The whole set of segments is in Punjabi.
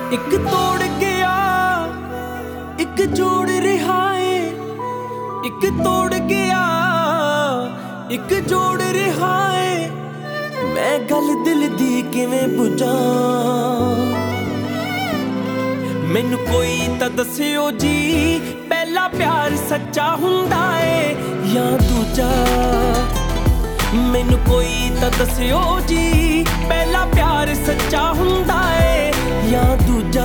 ਇੱਕ ਤੋੜ ਗਿਆ ਇੱਕ ਜੋੜ ਰਿਹਾ ਏ, ਇੱਕ ਤੋੜ ਗਿਆ ਇੱਕ ਜੋੜ ਰਿਹਾ ਏ। ਮੈਂ ਗੱਲ ਦਿਲ ਦੀ ਕਿਵੇਂ ਪੁੱਛਾਂ, ਮੈਨੂੰ ਕੋਈ ਤਾਂ ਦੱਸਿਓ ਜੀ, ਪਹਿਲਾ ਪਿਆਰ ਸੱਚਾ ਹੁੰਦਾ ਏ ਜਾਂ ਦੂਜਾ। ਮੈਨੂੰ ਕੋਈ ਤਾਂ ਦੱਸਿਓ ਜੀ, ਪਹਿਲਾ ਪਿਆਰ ਸੱਚਾ ਹੁੰਦਾ ਏ ਜਾਂ ਦੂਜਾ।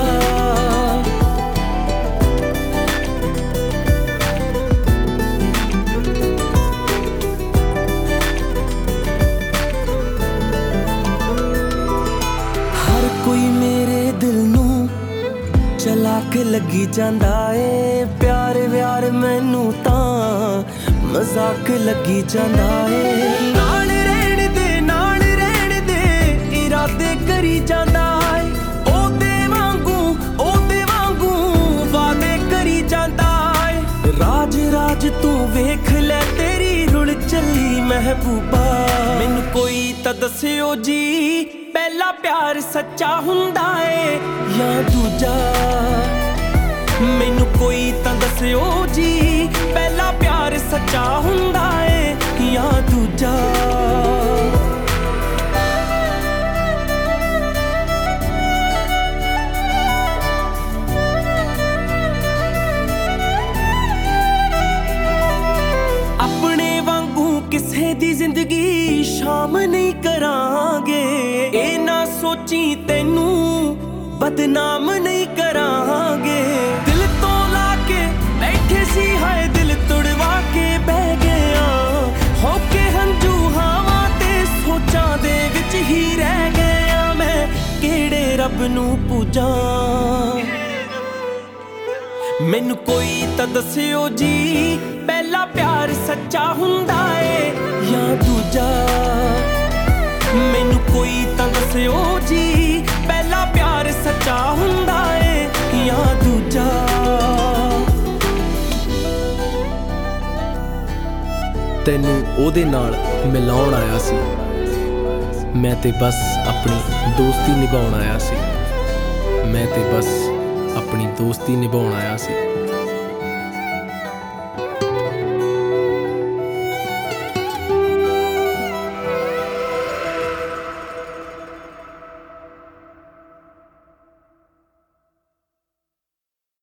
ਹਰ ਕੋਈ ਮੇਰੇ ਦਿਲ ਨੂੰ ਚਲਾ ਕੇ ਲੱਗੀ ਜਾਂਦਾ ਏ, ਪਿਆਰ ਵਿਆਰ ਮੈਨੂੰ ਤਾਂ ਮਜ਼ਾਕ ਲੱਗੀ ਜਾਂਦਾ ਏ। ਨਾਲ ਰਹਿਣ ਦੇ ਇਰਾਦੇ ਕਰੀ ਜਾਂਦਾ ਏ, ਉਹਦੇ ਵਾਂਗੂ ਵਾਦੇ ਕਰੀ ਜਾਂਦਾ ਏ। ਰਾਜ ਤੂੰ ਵੇਖ ਲੈ ਤੇਰੀ ਰੁਲ ਚੱਲੀ ਮਹਿਬੂਬਾ। ਮੈਨੂੰ ਕੋਈ ਤਾਂ ਦੱਸਿਓ ਜੀ, ਪਹਿਲਾ ਪਿਆਰ ਸੱਚਾ ਹੁੰਦਾ ਏ ਜਾਂ ਦੂਜਾ। ਮੈਨੂੰ ਕੋਈ ਤਾਂ ਦੱਸਿਓ ਜੀ, ਪਹਿਲਾ ਪਿਆਰ ਸੱਚਾ ਹੁੰਦਾ ਏ ਜਾਂ ਦੂਜਾ। ਆਪਣੇ ਵਾਂਗੂ ਕਿਸੇ ਦੀ ਜ਼ਿੰਦਗੀ ਸ਼ਾਮ ਨਹੀਂ ਕਰਾਂਗੇ, ਇਹ ਨਾ ਸੋਚੀ ਤੈਨੂੰ ਬਦਨਾਮ ਨਹੀਂ ਕਰਾਂਗੇ। ਦਿਲ ਤੋਂ ਲਾ ਕੇ ਬੈਠੇ ਸੀ ਹਾਏ, ਦਿਲ ਤੁੜਵਾ ਕੇ ਬਹਿ ਗਿਆ। ਹੋ ਕੇ ਹੰਝੂ ਹਾਵਾਂ ਤੇ ਸੋਚਾਂ ਦੇ ਵਿੱਚ ਹੀ ਰਹਿ ਗਿਆ। ਮੈਂ ਕਿਹੜੇ ਰੱਬ ਨੂੰ ਪੂਜਾਂ, ਮੈਨੂੰ ਕੋਈ ਤਾਂ ਦੱਸਿਓ ਜੀ, ਪਹਿਲਾ ਪਿਆਰ ਸੱਚਾ ਹੁੰਦਾ ਏ ਜਾਂ ਦੂਜਾ। ਮੈਨੂੰ ਕੋਈ ਤਾਂ ਦੱਸਿਓ ਜੀ, ਪਹਿਲਾ ਪਿਆਰ ਸੱਚਾ ਹੁੰਦਾ ਏ ਜਾਂ ਦੂਜਾ। ਤੈਨੂੰ ਉਹਦੇ ਨਾਲ ਮਿਲਾਉਣ ਆਇਆ ਸੀ, ਮੈਂ ਤੇ ਬਸ ਆਪਣੀ ਦੋਸਤੀ ਨਿਭਾਉਣ ਆਇਆ ਸੀ। ਮੈਂ ਤੇ ਬਸ ਆਪਣੀ ਦੋਸਤੀ ਨਿਭਾਉਣ ਆਇਆ ਸੀ।